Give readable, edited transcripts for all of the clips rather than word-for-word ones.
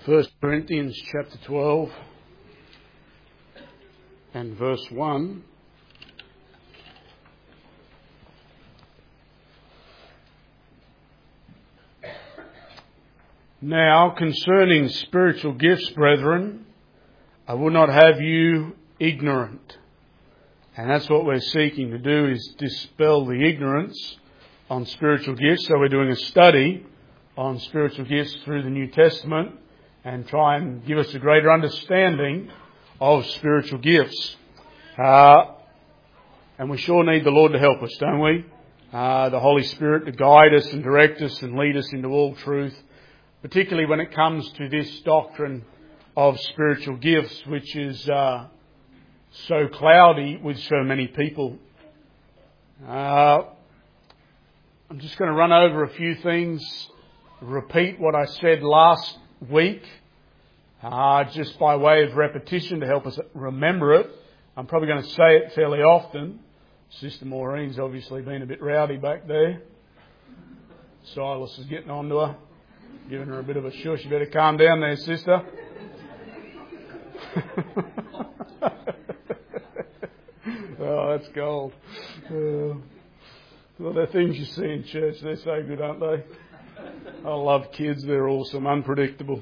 1 Corinthians chapter 12 and verse 1. Now, concerning spiritual gifts, brethren, I would not have you ignorant. And that's what we're seeking to do, is dispel the ignorance on spiritual gifts. So we're doing a study on spiritual gifts through the New Testament and try and give us a greater understanding of spiritual gifts. And we sure need the Lord to help us, don't we? The Holy Spirit to guide us and direct us and lead us into all truth, particularly when it comes to this doctrine of spiritual gifts, which is so cloudy with so many people. I'm just going to run over a few things, repeat what I said last week, just by way of repetition to help us remember it. I'm probably going to say it fairly often. Sister Maureen's obviously been a bit rowdy back there. Silas is getting on to her, giving her a bit of a shush. You better calm down there, sister. Oh, that's gold. Well, they're things you see in church. They're so good, aren't they? I love kids. They're awesome, unpredictable.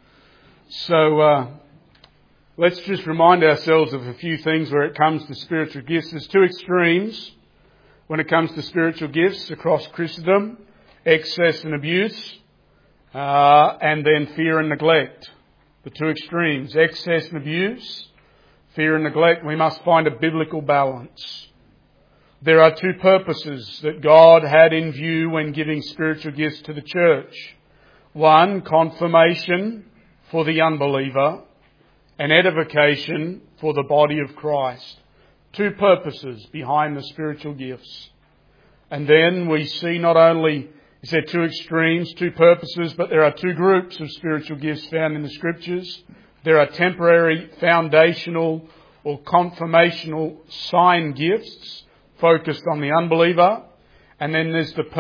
So let's just remind ourselves of a few things where it comes to spiritual gifts. There's two extremes when it comes to spiritual gifts across Christendom: excess and abuse, and then fear and neglect. The two extremes, excess and abuse, fear and neglect. We must find a biblical balance. There are two purposes that God had in view when giving spiritual gifts to the church. One, confirmation for the unbeliever, and edification for the body of Christ. Two purposes behind the spiritual gifts. And then we see not only is there two extremes, two purposes, but there are two groups of spiritual gifts found in the Scriptures. There are temporary, foundational or confirmational sign gifts focused on the unbeliever. And then there's the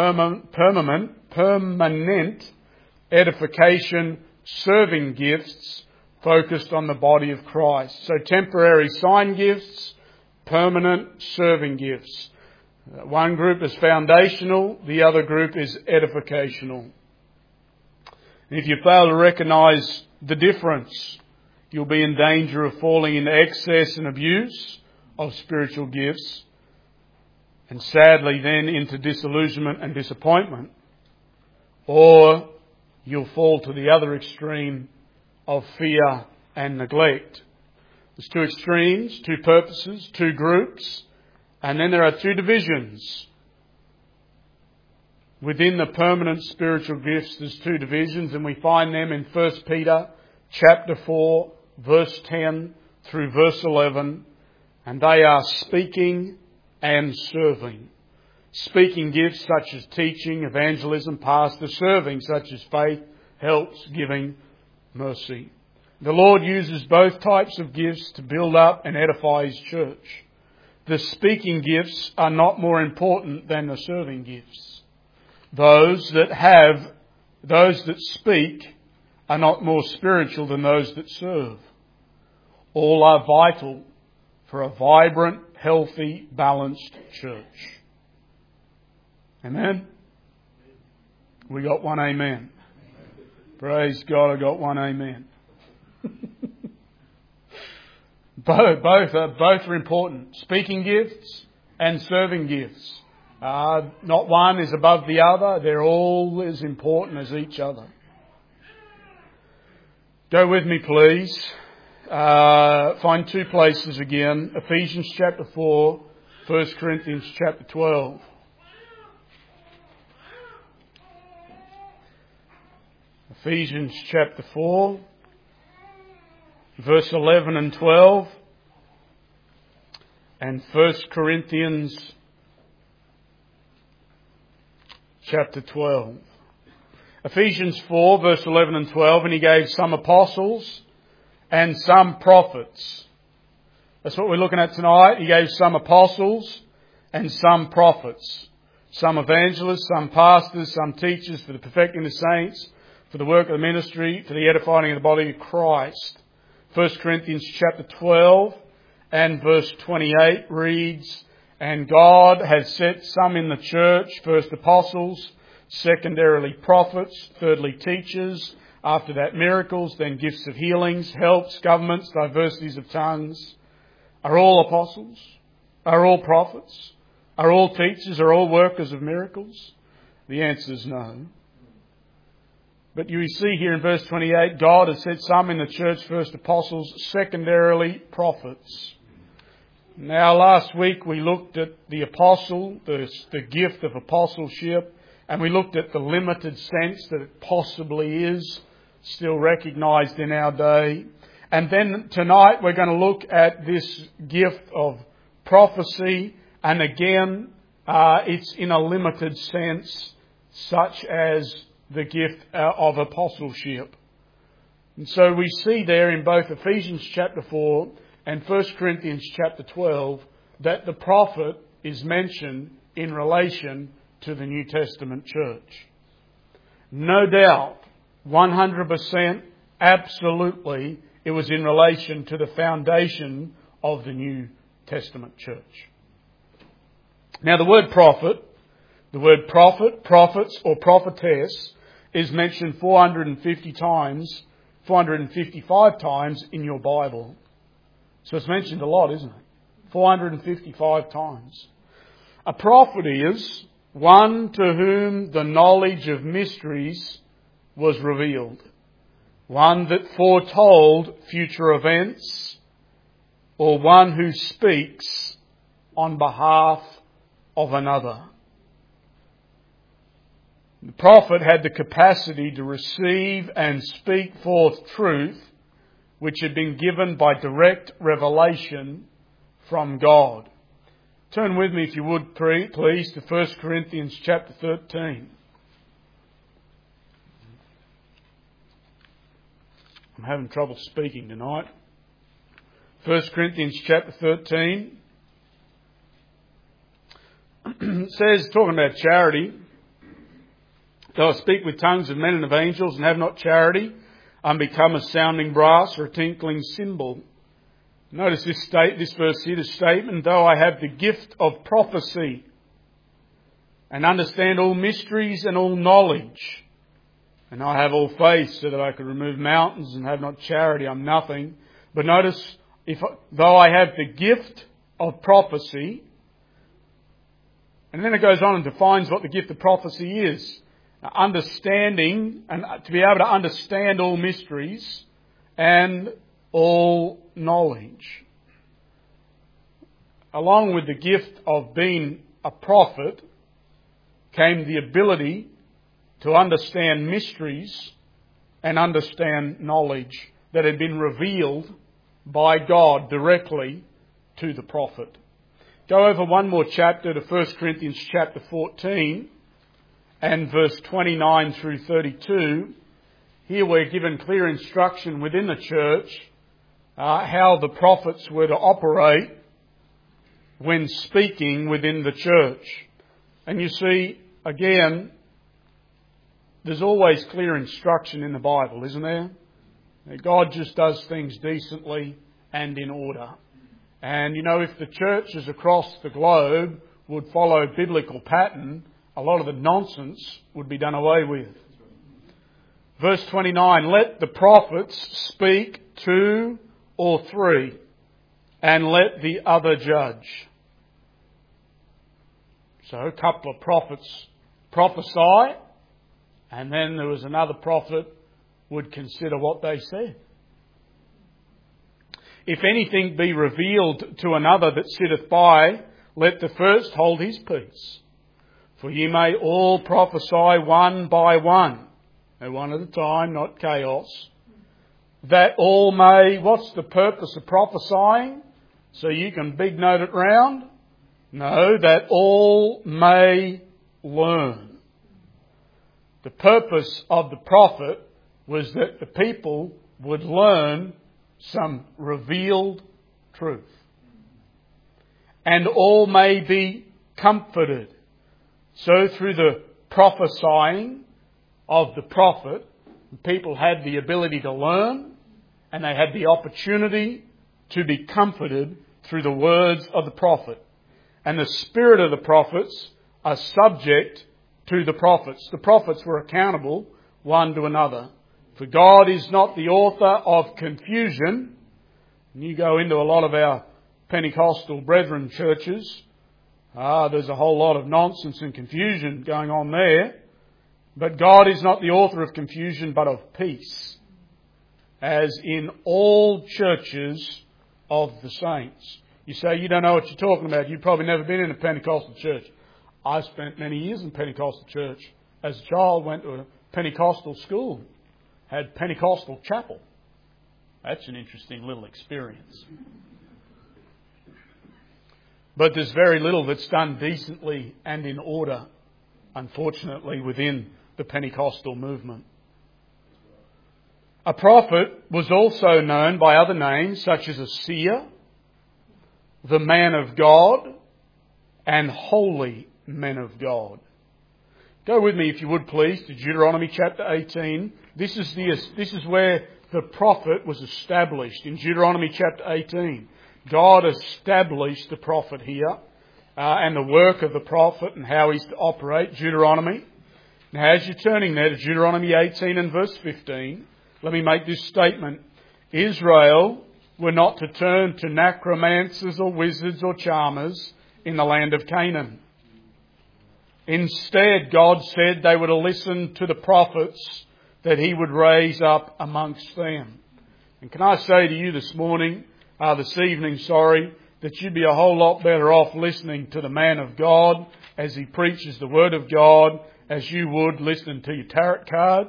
permanent edification serving gifts focused on the body of Christ. So temporary sign gifts, permanent serving gifts. One group is foundational, the other group is edificational. And if you fail to recognise the difference, you'll be in danger of falling into excess and abuse of spiritual gifts, and sadly then into disillusionment and disappointment. Or you'll fall to the other extreme of fear and neglect. There's two extremes, two purposes, two groups, and then there are two divisions. Within the permanent spiritual gifts, there's two divisions, and we find them in 1 Peter chapter 4, verse 10 through verse 11, and they are speaking and serving. Speaking gifts such as teaching, evangelism, pastor; serving such as faith, helps, giving, mercy. The Lord uses both types of gifts to build up and edify His church. The speaking gifts are not more important than the serving gifts. Those that speak are not more spiritual than those that serve. All are vital for a vibrant, healthy, balanced church. Amen? We got one amen. Praise God, I got one amen. Both are important. Speaking gifts and serving gifts. Not one is above the other. They're all as important as each other. Go with me, please. Find two places again. Ephesians chapter 4, 1 Corinthians chapter 12. Ephesians chapter 4, verse 11 and 12. And 1 Corinthians chapter 12. Ephesians 4, verse 11 and 12. And He gave some apostles and some prophets. That's what we're looking at tonight. He gave some apostles and some prophets. Some evangelists, some pastors, some teachers for the perfecting of the saints, for the work of the ministry, for the edifying of the body of Christ. 1 Corinthians chapter 12 and verse 28 reads, "And God has set some in the church, first apostles, secondarily prophets, thirdly teachers, after that miracles, then gifts of healings, helps, governments, diversities of tongues. Are all apostles? Are all prophets? Are all teachers? Are all workers of miracles?" The answer is no. But you see here in verse 28, God has set some in the church, first apostles, secondarily prophets. Now last week we looked at the apostle, the gift of apostleship, and we looked at the limited sense that it possibly is still recognised in our day. And then tonight we're going to look at this gift of prophecy, and again it's in a limited sense, such as the gift of apostleship. And so we see there in both Ephesians chapter 4 and 1 Corinthians chapter 12 that the prophet is mentioned in relation to the New Testament church. No doubt, 100%, absolutely, it was in relation to the foundation of the New Testament church. Now the word prophet, prophets or prophetess is mentioned 455 times in your Bible. So it's mentioned a lot, isn't it? 455 times. A prophet is one to whom the knowledge of mysteries was revealed. One that foretold future events, or one who speaks on behalf of another. The prophet had the capacity to receive and speak forth truth which had been given by direct revelation from God. Turn with me, if you would, please, to 1 Corinthians chapter 13. I'm having trouble speaking tonight. 1 Corinthians chapter 13 says, talking about charity, "Though I speak with tongues of men and of angels and have not charity, I'm become a sounding brass or a tinkling cymbal." Notice this verse here, the statement, "Though I have the gift of prophecy and understand all mysteries and all knowledge, and I have all faith so that I could remove mountains and have not charity, I'm nothing." But notice, though I have the gift of prophecy, and then it goes on and defines what the gift of prophecy is. Understanding, and to be able to understand all mysteries and all knowledge. Along with the gift of being a prophet came the ability to understand mysteries and understand knowledge that had been revealed by God directly to the prophet. Go over one more chapter to 1 Corinthians chapter 14 and verse 29 through 32. Here we're given clear instruction within the church how the prophets were to operate when speaking within the church. And you see, again, there's always clear instruction in the Bible, isn't there? God just does things decently and in order. And you know, if the churches across the globe would follow biblical pattern, a lot of the nonsense would be done away with. Verse 29, "Let the prophets speak 2 or 3, and let the other judge." So a couple of prophets prophesy, and then there was another prophet would consider what they said. "If anything be revealed to another that sitteth by, let the first hold his peace. For ye may all prophesy one by one," and one at a time, not chaos, "that all may," what's the purpose of prophesying? So you can big note it round? No, "that all may learn." The purpose of the prophet was that the people would learn some revealed truth. "And all may be comforted." So through the prophesying of the prophet, People had the ability to learn, and they had the opportunity to be comforted through the words of the prophet. And the spirit of the prophets are subject to the prophets. The prophets were accountable one to another. For God is not the author of confusion. And you go into a lot of our Pentecostal brethren churches, there's a whole lot of nonsense and confusion going on there. But God is not the author of confusion, but of peace, as in all churches of the saints. You say you don't know what you're talking about. You've probably never been in a Pentecostal church. I spent many years in a Pentecostal church. As a child, went to a Pentecostal school, had Pentecostal chapel. That's an interesting little experience. But there's very little that's done decently and in order, unfortunately, within the Pentecostal movement. A prophet was also known by other names such as a seer, the man of God, and holy men of God. Go with me, if you would please, to Deuteronomy chapter 18. This is where the prophet was established, in Deuteronomy chapter 18. God established the prophet here, and the work of the prophet and how he's to operate. Deuteronomy. Now, as you're turning there to Deuteronomy 18 and verse 15, let me make this statement. Israel were not to turn to necromancers or wizards or charmers in the land of Canaan. Instead, God said they were to listen to the prophets that he would raise up amongst them. And can I say to you this evening, that you'd be a whole lot better off listening to the man of God as he preaches the Word of God as you would listening to your tarot card.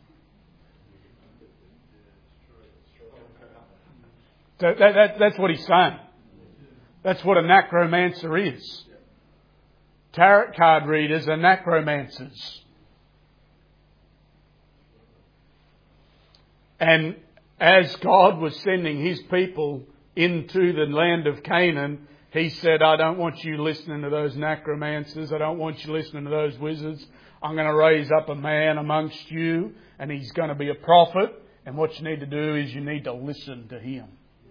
That's what he's saying. That's what a necromancer is. Tarot card readers are necromancers. And as God was sending his people into the land of Canaan, he said, I don't want you listening to those necromancers. I don't want you listening to those wizards. I'm going to raise up a man amongst you, and he's going to be a prophet. And what you need to do is you need to listen to him.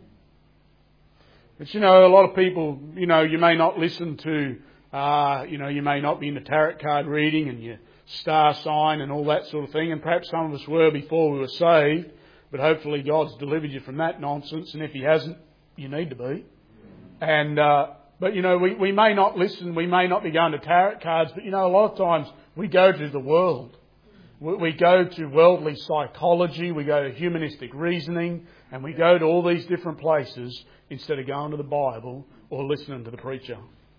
But a lot of people, you may not listen to, you may not be into tarot card reading and your star sign and all that sort of thing. And perhaps some of us were before we were saved. But hopefully God's delivered you from that nonsense. And if he hasn't, you need to be. And, but we may not listen. We may not be going to tarot cards. But, a lot of times we go to the world. We go to worldly psychology. We go to humanistic reasoning. And we go to all these different places instead of going to the Bible or listening to the preacher.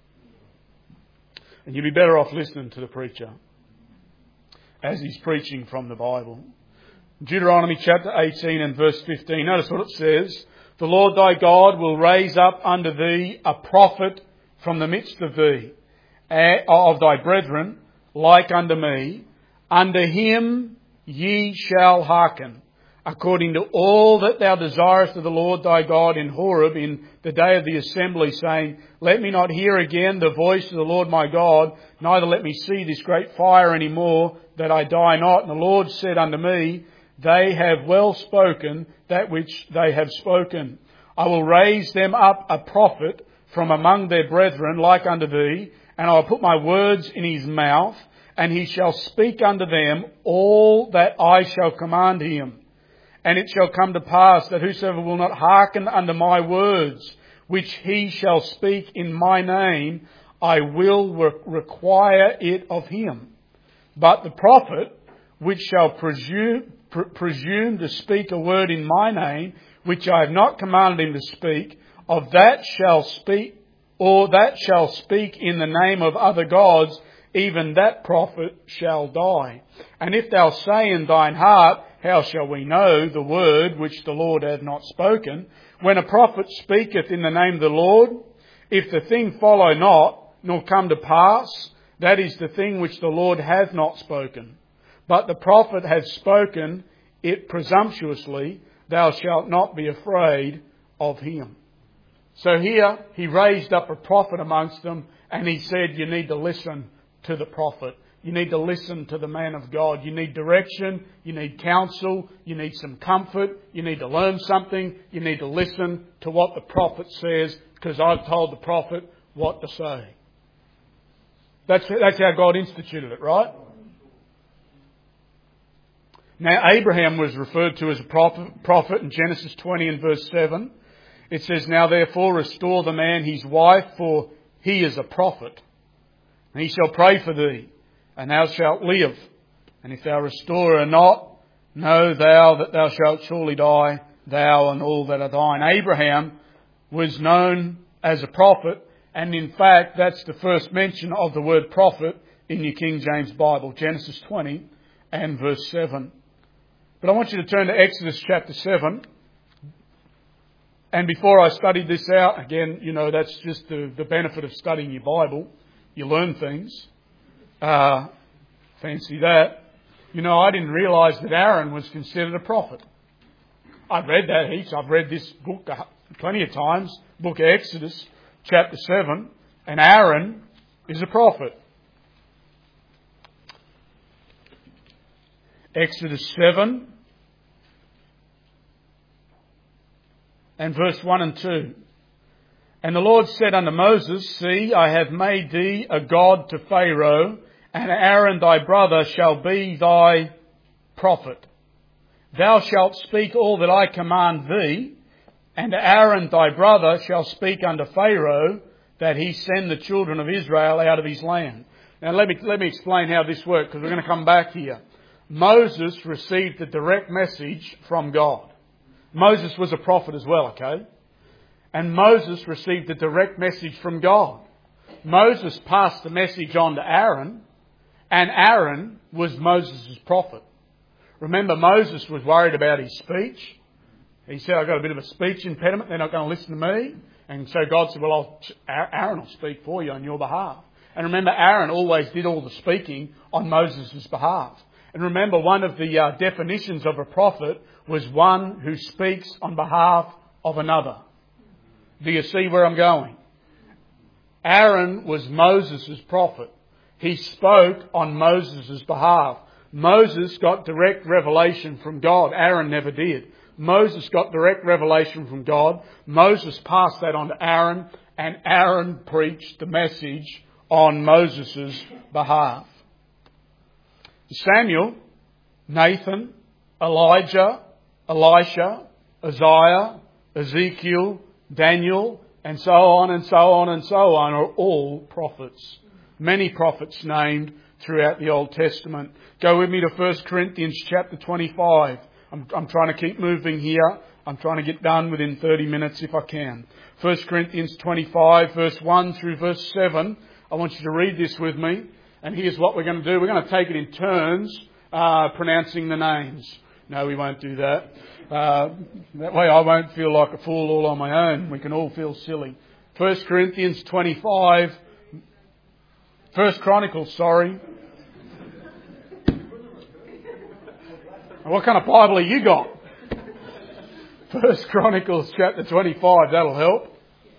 And you'd be better off listening to the preacher as he's preaching from the Bible. Deuteronomy chapter 18 and verse 15. Notice what it says. The Lord thy God will raise up unto thee a prophet from the midst of thee, of thy brethren, like unto me. Unto him ye shall hearken, according to all that thou desirest of the Lord thy God in Horeb in the day of the assembly, saying, Let me not hear again the voice of the Lord my God, neither let me see this great fire any more, that I die not. And the Lord said unto me, They have well spoken that which they have spoken. I will raise them up a prophet from among their brethren like unto thee, and I will put my words in his mouth, and he shall speak unto them all that I shall command him. And it shall come to pass that whosoever will not hearken unto my words, which he shall speak in my name, I will require it of him. But the prophet, which shall presume to speak a word in my name, which I have not commanded him to speak, of that shall speak, or that shall speak in the name of other gods, even that prophet shall die. And if thou say in thine heart, How shall we know the word which the Lord hath not spoken? When a prophet speaketh in the name of the Lord, if the thing follow not, nor come to pass, that is the thing which the Lord hath not spoken. But the prophet hath spoken it presumptuously, thou shalt not be afraid of him. So here he raised up a prophet amongst them, and he said, you need to listen to the prophet. you need to listen to the man of God. You need direction, you need counsel, you need some comfort, you need to learn something, you need to listen to what the prophet says, because I've told the prophet what to say. That's how God instituted it, right? Now, Abraham was referred to as a prophet in Genesis 20 and verse 7. It says, "Now therefore restore the man his wife, for he is a prophet. And he shall pray for thee, and thou shalt live. And if thou restore her not, know thou that thou shalt surely die, thou and all that are thine." Abraham was known as a prophet, and in fact that's the first mention of the word prophet in your King James Bible, Genesis 20 and verse 7. But I want you to turn to Exodus chapter 7. And before I studied this out, again, that's just the benefit of studying your Bible. You learn things. Fancy that. I didn't realise that Aaron was considered a prophet. I've read that heaps. I've read this book plenty of times, book of Exodus, chapter 7, and Aaron is a prophet. Exodus 7 and verse 1 and 2. "And the Lord said unto Moses, See, I have made thee a god to Pharaoh, and Aaron thy brother shall be thy prophet. Thou shalt speak all that I command thee, and Aaron thy brother shall speak unto Pharaoh, that he send the children of Israel out of his land." Now let me explain how this worked, because we're going to come back here. Moses received the direct message from God. Moses was a prophet as well, okay? And Moses received a direct message from God. Moses passed the message on to Aaron, and Aaron was Moses' prophet. Remember, Moses was worried about his speech. He said, "I've got a bit of a speech impediment, they're not going to listen to me." And so God said, "Well, Aaron will speak for you on your behalf." And remember, Aaron always did all the speaking on Moses' behalf. And remember, one of the definitions of a prophet was one who speaks on behalf of another. Do you see where I'm going? Aaron was Moses' prophet. He spoke on Moses' behalf. Moses got direct revelation from God. Aaron never did. Moses got direct revelation from God. Moses passed that on to Aaron, and Aaron preached the message on Moses' behalf. Samuel, Nathan, Elijah, Elisha, Isaiah, Ezekiel, Daniel, and so on and so on and so on are all prophets. Many prophets named throughout the Old Testament. Go with me to 1 Corinthians chapter 25. I'm trying to keep moving here. I'm trying to get done within 30 minutes if I can. 1 Corinthians 25, verse 1 through verse 7. I want you to read this with me. And here's what we're going to do. We're going to take it in turns, pronouncing the names. No, we won't do that. That way I won't feel like a fool all on my own. We can all feel silly. 1 Corinthians 25, 1 Chronicles, sorry. What kind of Bible have you got? 1 Chronicles chapter 25, that'll help.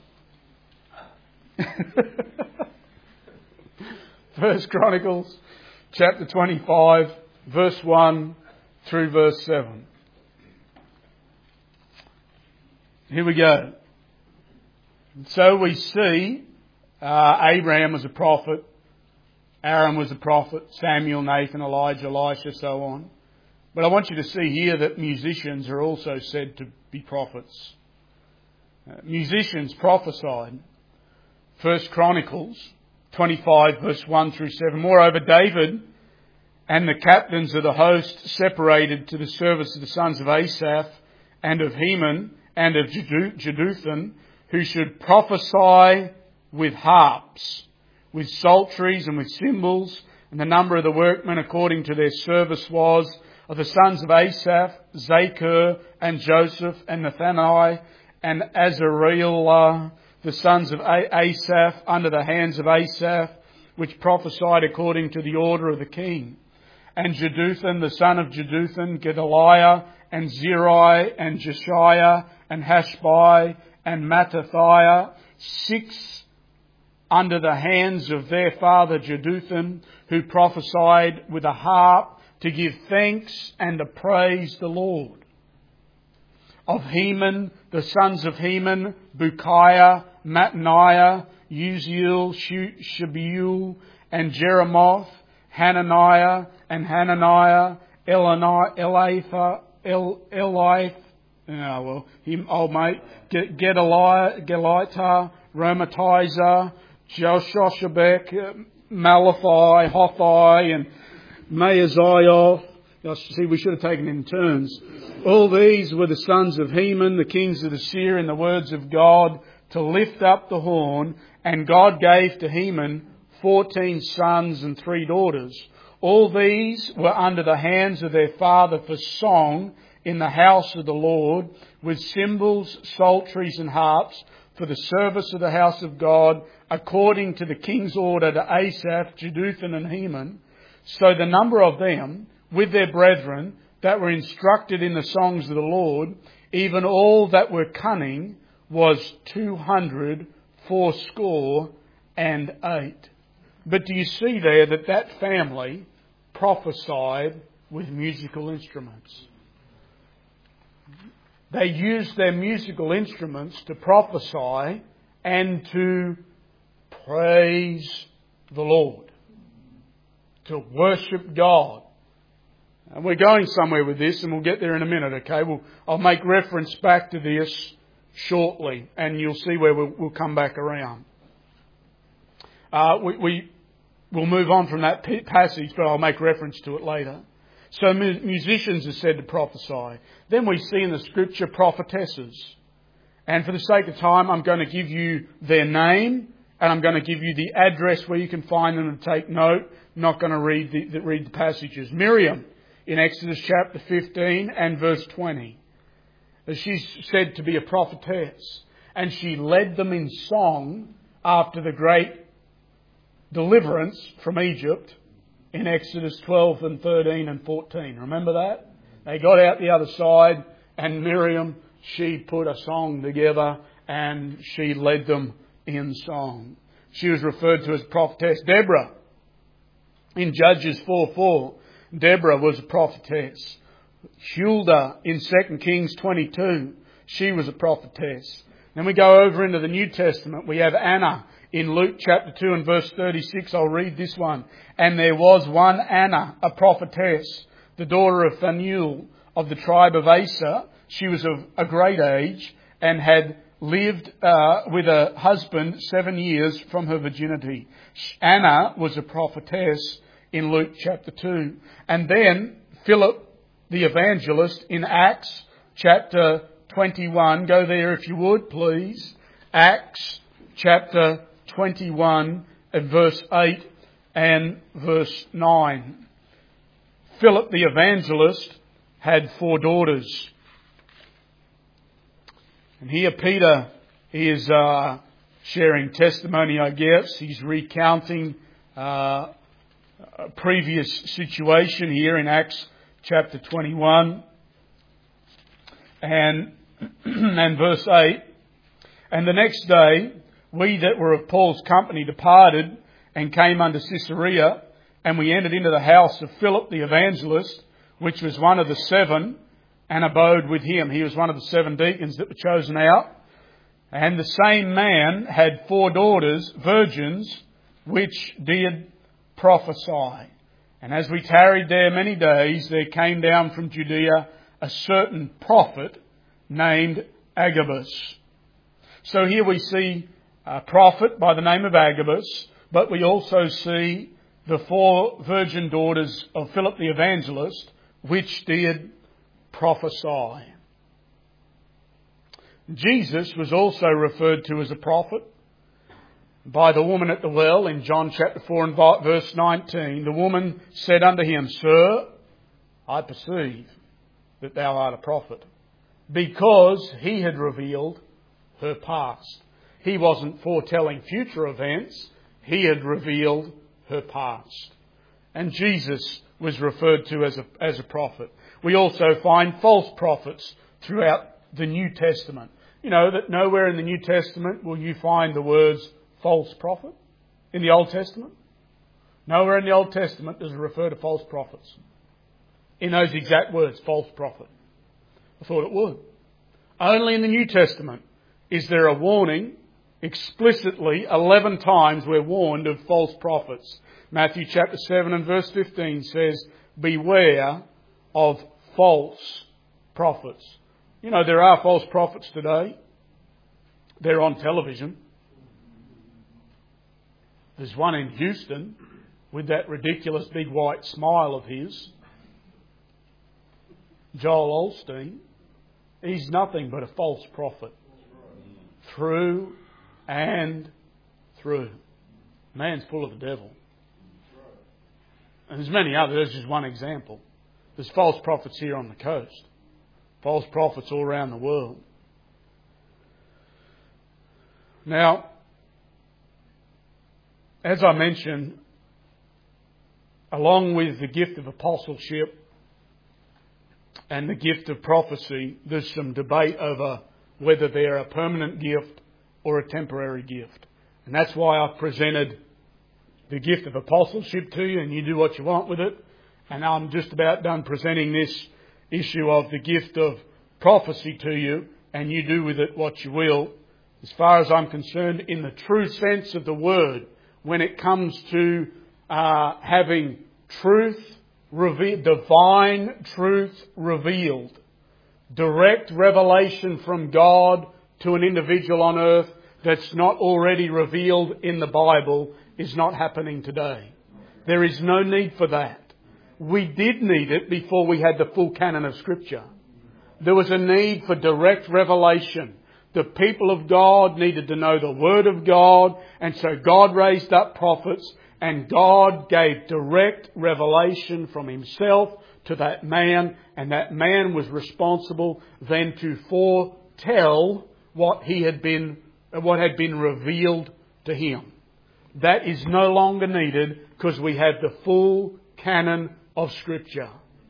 1 Chronicles chapter 25, verse 1 through verse 7. Here we go. So we see Abraham was a prophet, Aaron was a prophet, Samuel, Nathan, Elijah, Elisha, so on. But I want you to see here that musicians are also said to be prophets. Musicians prophesied. 1 Chronicles 25 verse 1 through 7. Moreover, David and the captains of the host separated to the service of the sons of Asaph and of Heman and of Jeduthun, who should prophesy with harps, with psalteries and with cymbals. And the number of the workmen according to their service was of the sons of Asaph, Zachor and Joseph and Nathani and Azareel, the sons of Asaph, under the hands of Asaph, which prophesied according to the order of the king. And Jeduthun, the son of Jeduthun, Gedaliah and Zeri and Jeshiah and Hashbai and Mattathiah, 6 under the hands of their father Jeduthun, who prophesied with a harp to give thanks and to praise the Lord. Of Heman, the sons of Heman, Bukiah, Mattaniah, Uziel, Shebuel, and Jeremoth, Hananiah, and Hananiah, Elitha, him old mate, Gelita, Romatizer, Joshabek, Malachi, Hothai, and Maaziah. See, we should have taken it in turns. All these were the sons of Heman, the kings of Assyria, in the words of God, to lift up the horn. And God gave to Heman 14 sons and 3 daughters. All these were under the hands of their father for song in the house of the Lord, with cymbals, psalteries and harps, for the service of the house of God, according to the king's order to Asaph, Jeduthun and Heman. So the number of them, with their brethren, that were instructed in the songs of the Lord, even all that were cunning, was 280. But do you see there that family prophesied with musical instruments? They used their musical instruments to prophesy and to praise the Lord, to worship God. And we're going somewhere with this, and we'll get there in a minute, okay? I'll make reference back to this shortly, and you'll see where we'll come back around. We'll move on from that passage, but I'll make reference to it later. So musicians are said to prophesy. Then we see in the Scripture prophetesses. And for the sake of time, I'm going to give you their name, and I'm going to give you the address where you can find them and take note. I'm not going to read the passages. Miriam, in Exodus chapter 15 and verse 20. She's said to be a prophetess, and she led them in song after the great deliverance from Egypt in Exodus 12 and 13 and 14. Remember that? They got out the other side, and Miriam, she put a song together and she led them in song. She was referred to as prophetess. Deborah, in Judges 4:4, Deborah was a prophetess. Huldah in 2 Kings 22, she was a prophetess. Then we go over into the New Testament. We have Anna in Luke chapter 2 and verse 36. I'll read this one. And there was one Anna, a prophetess, the daughter of Phanuel of the tribe of Aser. She was of a great age and had lived with a husband 7 years from her virginity. Anna was a prophetess in Luke chapter 2. And then Philip the evangelist in Acts chapter 21. Go there if you would, please. Acts chapter 21 and verse 8 and verse 9. Philip the evangelist had 4 daughters. And here Peter is sharing testimony, I guess. He's recounting a previous situation here in Acts chapter 21 and verse 8. And the next day, we that were of Paul's company departed and came unto Caesarea, and we entered into the house of Philip the evangelist, which was one of the 7, and abode with him. He was one of the 7 deacons that were chosen out. And the same man had 4 daughters, virgins, which did prophesy. And as we tarried there many days, there came down from Judea a certain prophet named Agabus. So here we see a prophet by the name of Agabus, but we also see the 4 virgin daughters of Philip the evangelist, which did prophesy. Jesus was also referred to as a prophet by the woman at the well in John chapter 4 and verse 19. The woman said unto him, Sir, I perceive that thou art a prophet. Because he had revealed her past. He wasn't foretelling future events. He had revealed her past. And Jesus was referred to as a prophet. We also find false prophets throughout the New Testament. You know that nowhere in the New Testament will you find the words false prophet. in the Old Testament? Nowhere in the Old Testament does it refer to false prophets. In those exact words, false prophet. I thought it would. Only in the New Testament is there a warning. Explicitly, 11 times we're warned of false prophets. Matthew chapter 7 and verse 15 says, beware of false prophets. You know, there are false prophets today. They're on television. There's one in Houston with that ridiculous big white smile of his. Joel Osteen. He's nothing but a false prophet. Through and through. Man's full of the devil. And there's many others. There's just one example. There's false prophets here on the coast. False prophets all around the world. Now, as I mentioned, along with the gift of apostleship and the gift of prophecy, there's some debate over whether they're a permanent gift or a temporary gift. And that's why I've presented the gift of apostleship to you, and you do what you want with it. And I'm just about done presenting this issue of the gift of prophecy to you, and you do with it what you will. As far as I'm concerned, in the true sense of the word, when it comes to having truth revealed, divine truth revealed, direct revelation from God to an individual on earth that's not already revealed in the Bible, is not happening today. There is no need for that. We did need it before we had the full canon of Scripture. There was a need for direct revelation. The people of God needed to know the Word of God, and so God raised up prophets, and God gave direct revelation from Himself to that man, and that man was responsible then to foretell what had been revealed to him. That is no longer needed because we have the full canon of Scripture.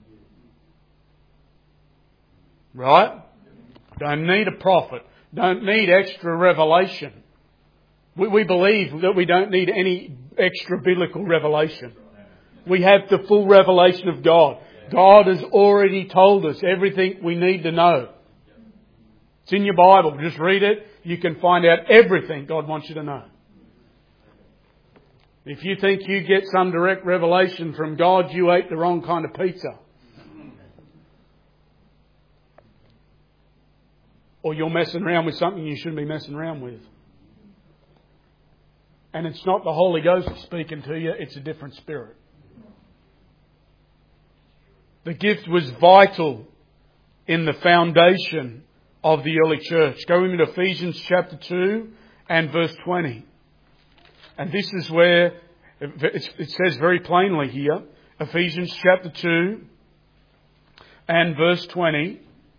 Right? Don't need a prophet. Don't need extra revelation. We believe that we don't need any extra biblical revelation. We have the full revelation of God. God has already told us everything we need to know. It's in your Bible. Just read it. You can find out everything God wants you to know. If you think you get some direct revelation from God, you ate the wrong kind of pizza. Or you're messing around with something you shouldn't be messing around with. And it's not the Holy Ghost speaking to you, it's a different spirit. The gift was vital in the foundation of the early church. Go into Ephesians chapter 2 and verse 20. And this is where it says very plainly here, Ephesians chapter 2 and verse 20.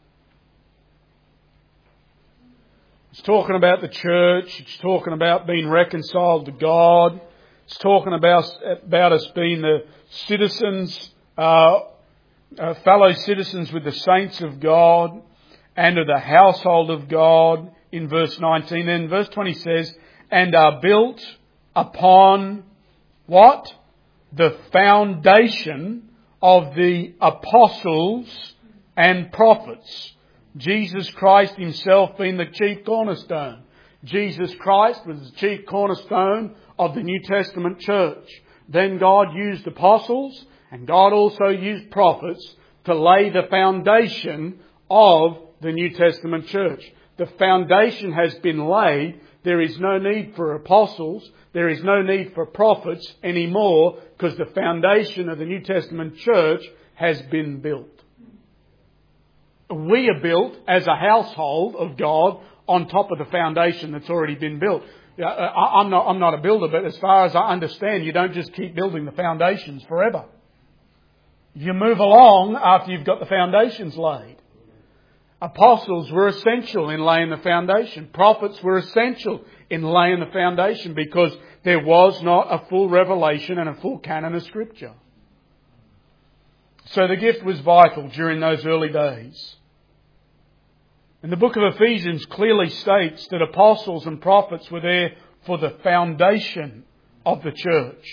It's talking about the church. It's talking about being reconciled to God. It's talking about us being the citizens, fellow citizens with the saints of God and of the household of God in verse 19. Then verse 20 says, and are built upon what? The foundation of the apostles and prophets. Jesus Christ Himself being the chief cornerstone. Jesus Christ was the chief cornerstone of the New Testament church. Then God used apostles and God also used prophets to lay the foundation of the New Testament church. The foundation has been laid. There is no need for apostles. There is no need for prophets anymore because the foundation of the New Testament church has been built. We are built as a household of God on top of the foundation that's already been built. I'm not a builder, but as far as I understand, you don't just keep building the foundations forever. You move along after you've got the foundations laid. Apostles were essential in laying the foundation. Prophets were essential in laying the foundation because there was not a full revelation and a full canon of Scripture. So the gift was vital during those early days. And the book of Ephesians clearly states that apostles and prophets were there for the foundation of the church.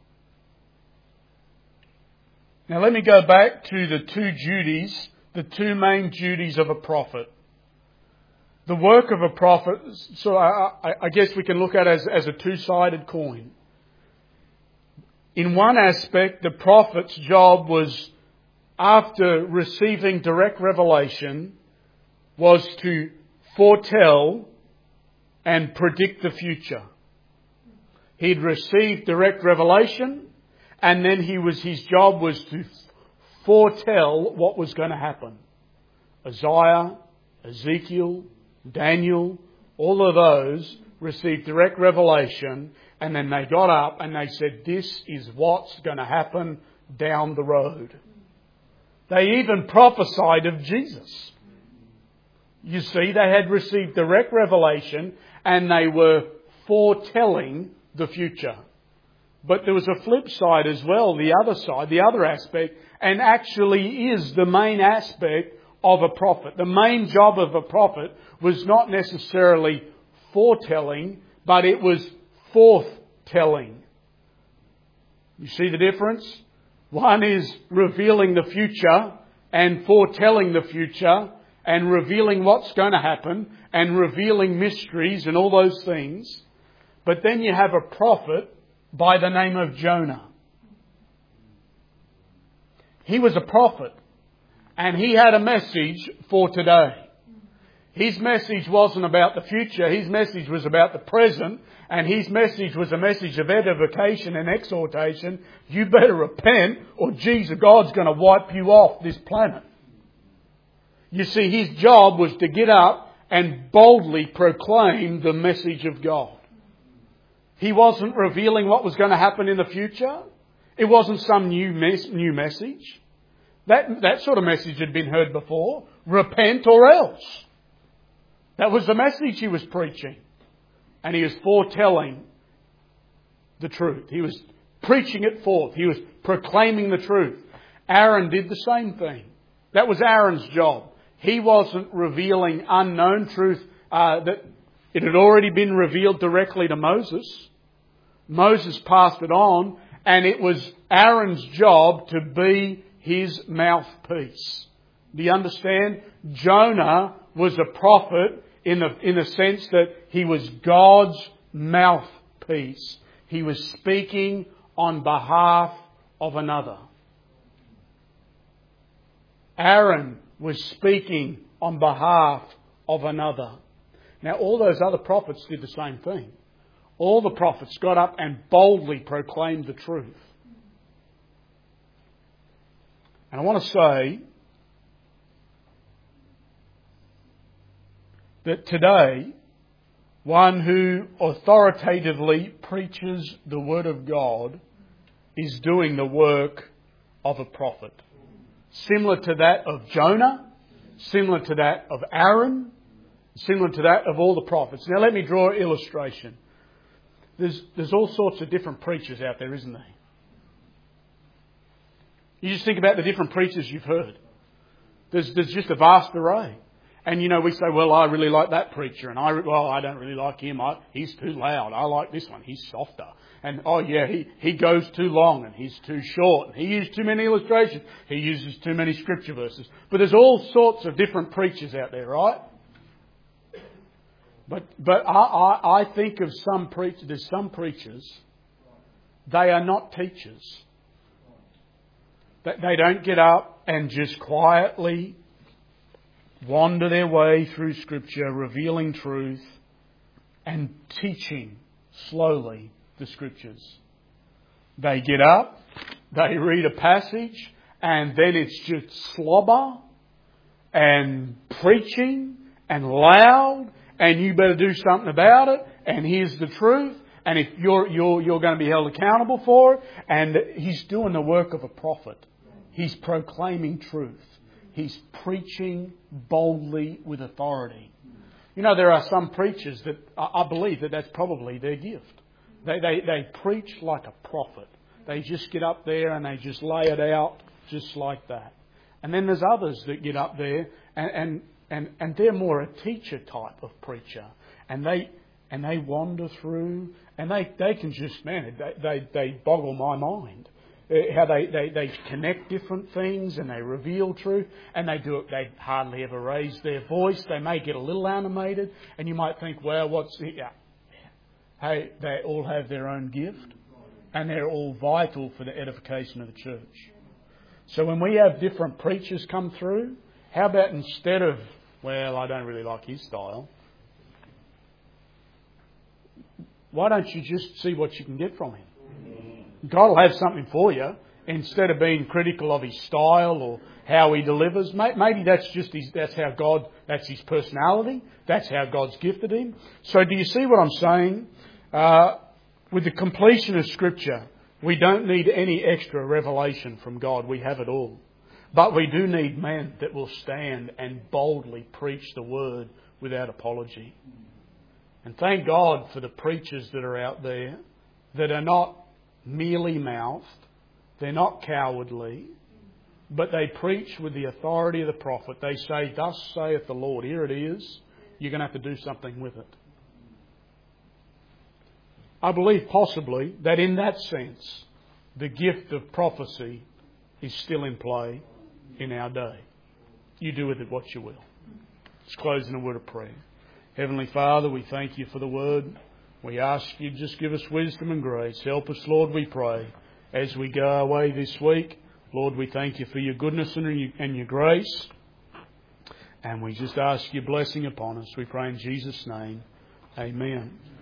Now let me go back to the two main duties of a prophet. The work of a prophet, so I guess we can look at it as a two-sided coin. In one aspect, the prophet's job was, after receiving direct revelation, was to foretell and predict the future. He'd received direct revelation, and then his job was to foretell what was going to happen. Isaiah, Ezekiel, Daniel, all of those received direct revelation, and then they got up and they said, this is what's going to happen down the road. They even prophesied of Jesus. You see, they had received direct revelation and they were foretelling the future. But there was a flip side as well, the other side, the other aspect, and actually is the main aspect of a prophet. The main job of a prophet was not necessarily foretelling, but it was forthtelling. You see the difference? One is revealing the future and foretelling the future and revealing what's going to happen and revealing mysteries and all those things. But then you have a prophet by the name of Jonah. He was a prophet and he had a message for today. His message wasn't about the future. His message was about the present. And his message was a message of edification and exhortation. You better repent or Jesus, God's going to wipe you off this planet. You see, his job was to get up and boldly proclaim the message of God. He wasn't revealing what was going to happen in the future. It wasn't some new message. That sort of message had been heard before. Repent or else. That was the message he was preaching. And he was foretelling the truth. He was preaching it forth. He was proclaiming the truth. Aaron did the same thing. That was Aaron's job. He wasn't revealing unknown truth that it had already been revealed directly to Moses. Moses passed it on, and it was Aaron's job to be his mouthpiece. Do you understand? Jonah was a prophet in the sense that he was God's mouthpiece. He was speaking on behalf of another. Aaron was speaking on behalf of another. Now, all those other prophets did the same thing. All the prophets got up and boldly proclaimed the truth. And I want to say that today, one who authoritatively preaches the Word of God is doing the work of a prophet. Similar to that of Jonah, similar to that of Aaron, similar to that of all the prophets. Now let me draw an illustration. There's all sorts of different preachers out there, isn't there? You just think about the different preachers you've heard. There's just a vast array. And we say, well, I really like that preacher. And I don't really like him. He's too loud. I like this one. He's softer. And he goes too long and he's too short. And he uses too many illustrations. He uses too many scripture verses. But there's all sorts of different preachers out there, right? But I think of some preachers. There's some preachers. They are not teachers. They don't get up and just quietly wander their way through Scripture, revealing truth and teaching slowly the Scriptures. They get up, they read a passage, and then it's just slobber and preaching and loud, and you better do something about it, and here's the truth, and if you're going to be held accountable for it. And he's doing the work of a prophet. He's proclaiming truth. He's preaching boldly with authority. There are some preachers that I believe that's probably their gift. They preach like a prophet. They just get up there and they just lay it out just like that. And then there's others that get up there and they're more a teacher type of preacher. And and they wander through, and they can just, man, they boggle my mind. How they connect different things and they reveal truth, and they do it. They hardly ever raise their voice. They may get a little animated, and you might think, well, what's it? Yeah. Hey, they all have their own gift, and they're all vital for the edification of the church. So when we have different preachers come through, how about instead of, well, I don't really like his style, why don't you just see what you can get from him? God will have something for you. Instead of being critical of his style or how he delivers, maybe that's just that's his personality. That's how God's gifted him. So do you see what I'm saying? With the completion of Scripture, we don't need any extra revelation from God. We have it all. But we do need men that will stand and boldly preach the Word without apology. And thank God for the preachers that are out there that are not mealy mouthed, they're not cowardly, but they preach with the authority of the prophet. They say, "Thus saith the Lord." Here it is. You're going to have to do something with it. I believe possibly that in that sense, the gift of prophecy is still in play in our day. You do with it what you will. Let's close in a word of prayer. Heavenly Father, we thank you for the Word. We ask you just give us wisdom and grace. Help us, Lord, we pray, as we go away this week. Lord, we thank you for your goodness and your grace. And we just ask your blessing upon us. We pray in Jesus' name. Amen.